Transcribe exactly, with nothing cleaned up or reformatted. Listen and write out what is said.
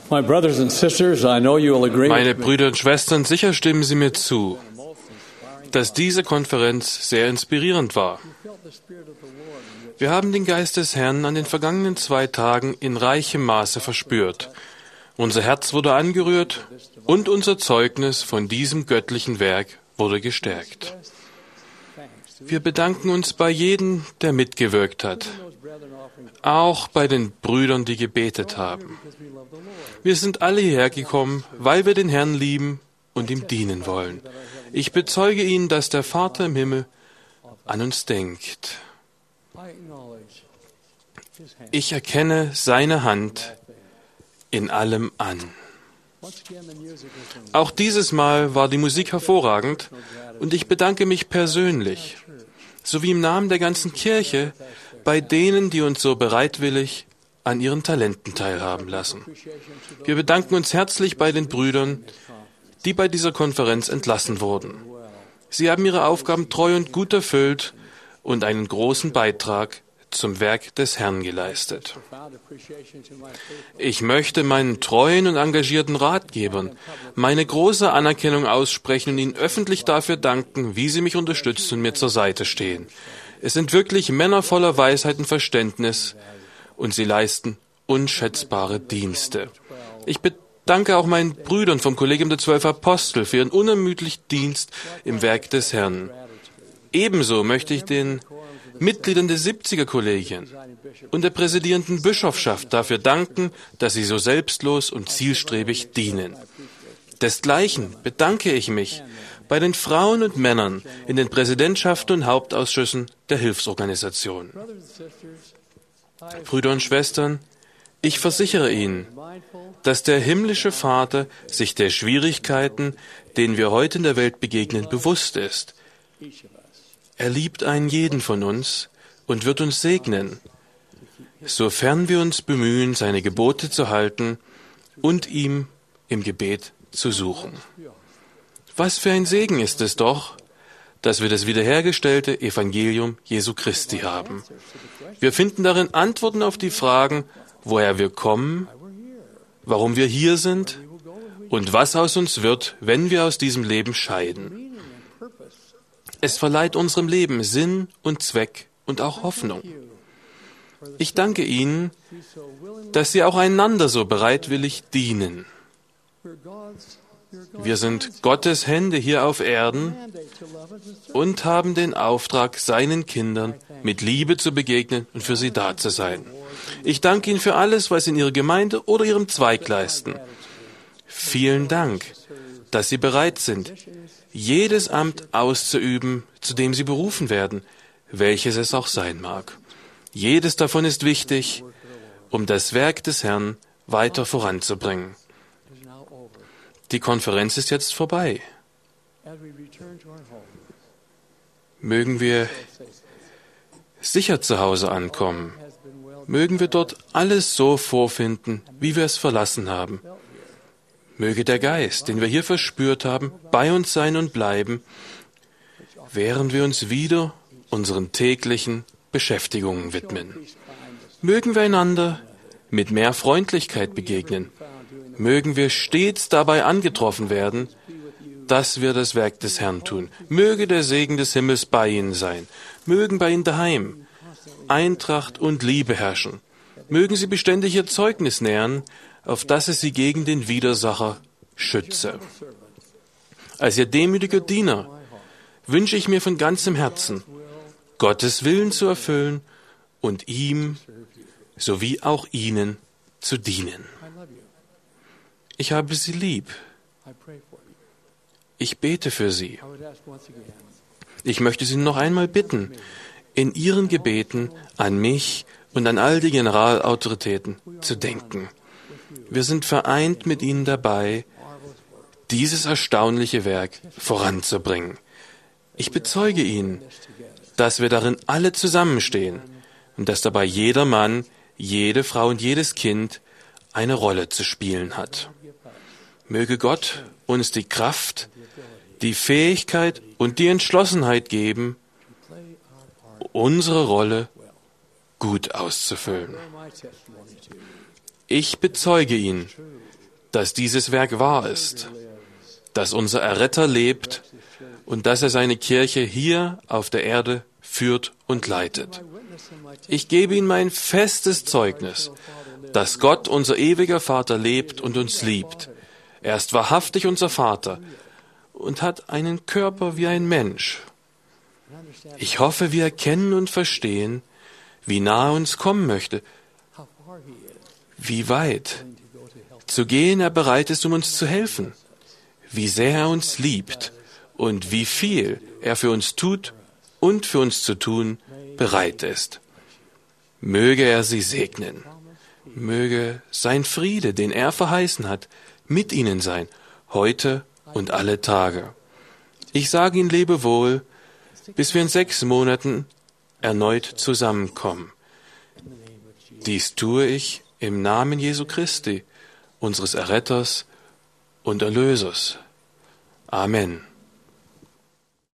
Meine Brüder und Schwestern, sicher stimmen Sie mir zu, dass diese Konferenz sehr inspirierend war. Wir haben den Geist des Herrn an den vergangenen zwei Tagen in reichem Maße verspürt. Unser Herz wurde angerührt und unser Zeugnis von diesem göttlichen Werk wurde gestärkt. Wir bedanken uns bei jedem, der mitgewirkt hat, auch bei den Brüdern, die gebetet haben. Wir sind alle hierher gekommen, weil wir den Herrn lieben und ihm dienen wollen. Ich bezeuge Ihnen, dass der Vater im Himmel an uns denkt. Ich erkenne seine Hand in allem an. Auch dieses Mal war die Musik hervorragend und ich bedanke mich persönlich, sowie im Namen der ganzen Kirche, bei denen, die uns so bereitwillig an ihren Talenten teilhaben lassen. Wir bedanken uns herzlich bei den Brüdern, die bei dieser Konferenz entlassen wurden. Sie haben ihre Aufgaben treu und gut erfüllt und einen großen Beitrag zum Werk des Herrn geleistet. Ich möchte meinen treuen und engagierten Ratgebern meine große Anerkennung aussprechen und ihnen öffentlich dafür danken, wie sie mich unterstützen und mir zur Seite stehen. Es sind wirklich Männer voller Weisheit und Verständnis und sie leisten unschätzbare Dienste. Ich bedanke auch meinen Brüdern vom Kollegium der Zwölf Apostel für ihren unermüdlichen Dienst im Werk des Herrn. Ebenso möchte ich den Mitgliedern der siebziger-Kollegien und der präsidierenden Bischofschaft dafür danken, dass sie so selbstlos und zielstrebig dienen. Desgleichen bedanke ich mich bei den Frauen und Männern in den Präsidentschaften und Hauptausschüssen der Hilfsorganisationen. Brüder und Schwestern, ich versichere Ihnen, dass der himmlische Vater sich der Schwierigkeiten, denen wir heute in der Welt begegnen, bewusst ist. Er liebt einen jeden von uns und wird uns segnen, sofern wir uns bemühen, seine Gebote zu halten und ihm im Gebet zu suchen. Was für ein Segen ist es doch, dass wir das wiederhergestellte Evangelium Jesu Christi haben. Wir finden darin Antworten auf die Fragen, woher wir kommen, warum wir hier sind und was aus uns wird, wenn wir aus diesem Leben scheiden. Es verleiht unserem Leben Sinn und Zweck und auch Hoffnung. Ich danke Ihnen, dass Sie auch einander so bereitwillig dienen. Wir sind Gottes Hände hier auf Erden und haben den Auftrag, seinen Kindern mit Liebe zu begegnen und für sie da zu sein. Ich danke Ihnen für alles, was Sie in Ihrer Gemeinde oder Ihrem Zweig leisten. Vielen Dank, dass Sie bereit sind, jedes Amt auszuüben, zu dem Sie berufen werden, welches es auch sein mag. Jedes davon ist wichtig, um das Werk des Herrn weiter voranzubringen. Die Konferenz ist jetzt vorbei. Mögen wir sicher zu Hause ankommen. Mögen wir dort alles so vorfinden, wie wir es verlassen haben. Möge der Geist, den wir hier verspürt haben, bei uns sein und bleiben, während wir uns wieder unseren täglichen Beschäftigungen widmen. Mögen wir einander mit mehr Freundlichkeit begegnen. Mögen wir stets dabei angetroffen werden, dass wir das Werk des Herrn tun. Möge der Segen des Himmels bei Ihnen sein. Mögen bei Ihnen daheim Eintracht und Liebe herrschen. Mögen Sie beständig Ihr Zeugnis nähren, auf dass es Sie gegen den Widersacher schütze. Als Ihr demütiger Diener wünsche ich mir von ganzem Herzen, Gottes Willen zu erfüllen und ihm sowie auch Ihnen zu dienen. Ich habe Sie lieb. Ich bete für Sie. Ich möchte Sie noch einmal bitten, in Ihren Gebeten an mich und an all die Generalautoritäten zu denken. Wir sind vereint mit Ihnen dabei, dieses erstaunliche Werk voranzubringen. Ich bezeuge Ihnen, dass wir darin alle zusammenstehen und dass dabei jeder Mann, jede Frau und jedes Kind eine Rolle zu spielen hat. Möge Gott uns die Kraft, die Fähigkeit und die Entschlossenheit geben, unsere Rolle gut auszufüllen. Ich bezeuge Ihnen, dass dieses Werk wahr ist, dass unser Erretter lebt und dass er seine Kirche hier auf der Erde führt und leitet. Ich gebe Ihnen mein festes Zeugnis, dass Gott, unser ewiger Vater, lebt und uns liebt. Er ist wahrhaftig unser Vater und hat einen Körper wie ein Mensch. Ich hoffe, wir erkennen und verstehen, wie nahe er uns kommen möchte, wie weit zu gehen er bereit ist, um uns zu helfen, wie sehr er uns liebt und wie viel er für uns tut und für uns zu tun bereit ist. Möge er sie segnen. Möge sein Friede, den er verheißen hat, mit ihnen sein, heute und alle Tage. Ich sage Ihnen Lebewohl, bis wir in sechs Monaten erneut zusammenkommen. Dies tue ich im Namen Jesu Christi, unseres Erretters und Erlösers. Amen.